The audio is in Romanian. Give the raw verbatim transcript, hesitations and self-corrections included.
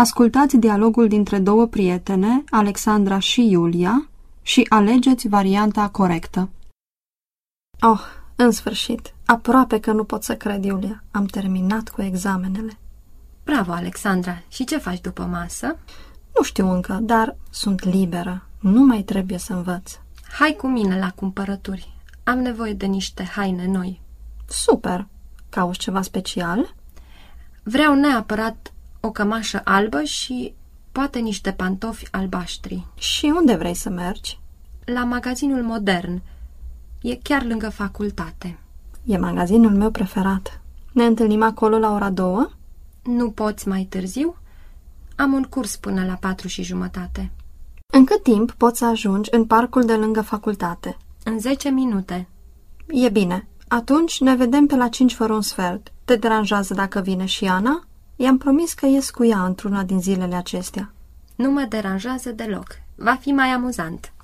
Ascultați dialogul dintre două prietene, Alexandra și Iulia, și alegeți varianta corectă. Oh, în sfârșit, aproape că nu pot să cred, Iulia. Am terminat cu examenele. Bravo, Alexandra. Și ce faci după masă? Nu știu încă, dar sunt liberă. Nu mai trebuie să învăț. Hai cu mine la cumpărături. Am nevoie de niște haine noi. Super! Cauți ceva special? Vreau neapărat o cămașă albă și poate niște pantofi albaștri. Și unde vrei să mergi? La magazinul Modern. E chiar lângă facultate. E magazinul meu preferat. Ne întâlnim acolo la ora două? Nu poți mai târziu? Am un curs până la patru și jumătate. În cât timp poți să ajungi în parcul de lângă facultate? În zece minute. E bine. Atunci ne vedem pe la cinci fără un sfert. Te deranjează dacă vine și Ana? I-am promis că ies cu ea într-una din zilele acestea. Nu mă deranjează deloc. Va fi mai amuzant.